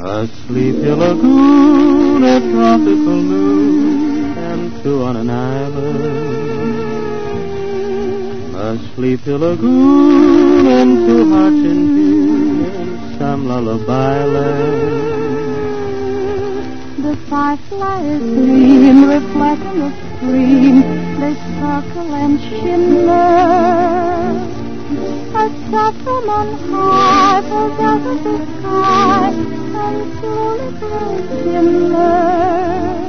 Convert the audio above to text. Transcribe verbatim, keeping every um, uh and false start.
A sleepy lagoon, a tropical moon, and two on an island. A sleepy lagoon, and two hearts in tune in some lullaby land. The fireflies gleam, reflecting the stream. They sparkle and shimmer. A shot from on high falls out of the sky and slowly grows dimmer.